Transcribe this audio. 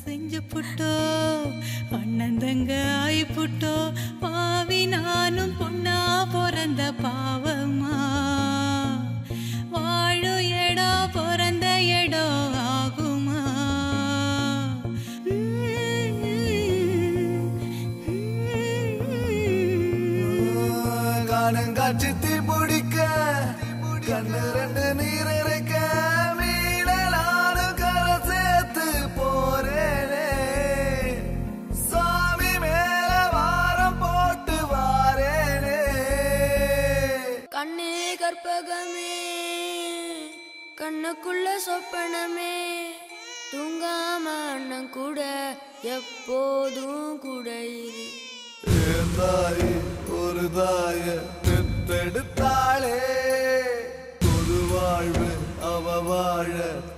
செஞ்சு புட்டோ அண்ணந்தங்க ஆயி புட்டோ பாவி நானும் பொண்ணா பிறந்த பாவமா வாழு எடோ பிறந்த எடோ ஆகுமா காணங்காட்சி தீ பிடிக்க கண்ணு ரெண்டு நீர் இருக்க மீனலான கரை சேர்த்து போறேனே சாமி மேல வாரம் போட்டு வாரேனே கண்ணே கற்பகமே கண்ணுக்குள்ள சொப்பனமே தூங்காம அண்ணன் கூட எப்போதும் கூட தாய் ஒரு தாய பெத்தெடுத்தாளே ஒரு வாழ்வு அவ வாழ